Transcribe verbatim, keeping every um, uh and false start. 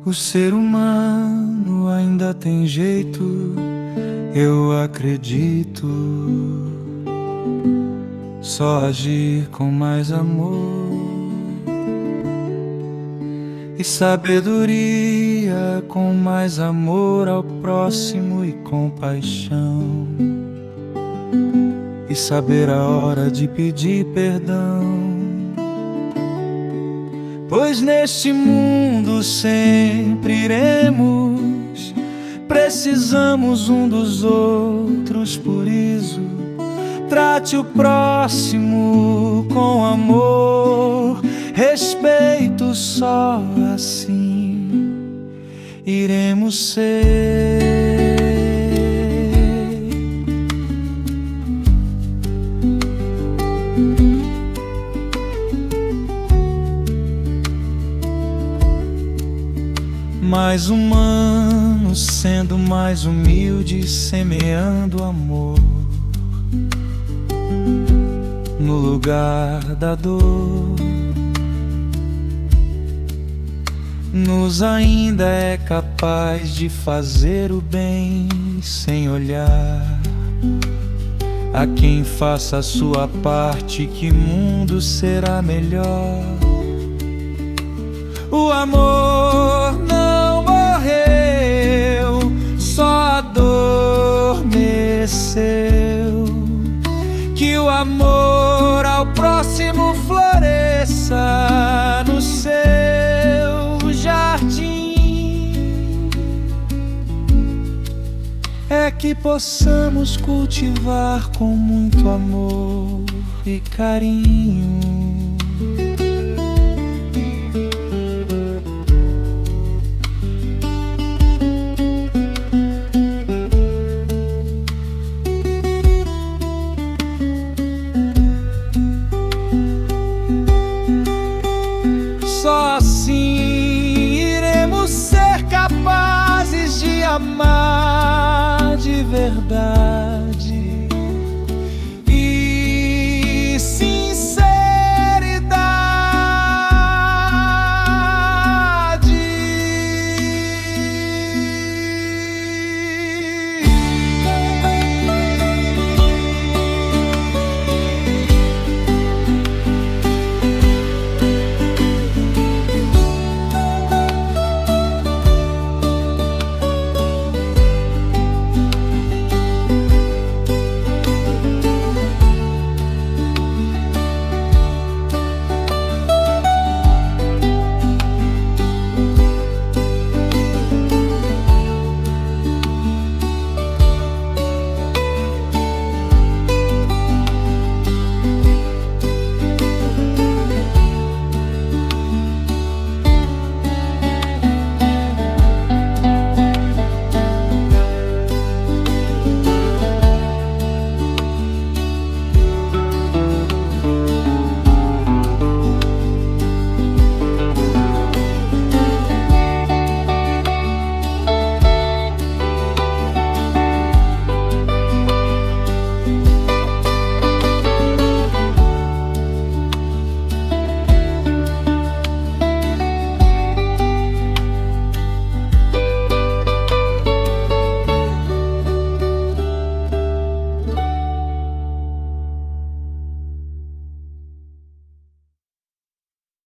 O ser humano ainda tem jeito, eu acredito. Só agir com mais amor e sabedoria, com mais amor ao próximo e compaixão, e saber a hora de pedir perdão. Pois neste mundo sempre iremos, precisamos um dos outros, por isso trate o próximo com amor, respeito, só assim iremos ser. Mais humano, sendo mais humilde, semeando amor no lugar da dor. Nos ainda é capaz de fazer o bem sem olhar a quem faça a sua parte, que mundo será melhor. O amor não morreu, só adormeceu. Que o amor ao próximo floresça no seu jardim. É que possamos cultivar com muito amor e carinho. Só assim iremos ser capazes de amar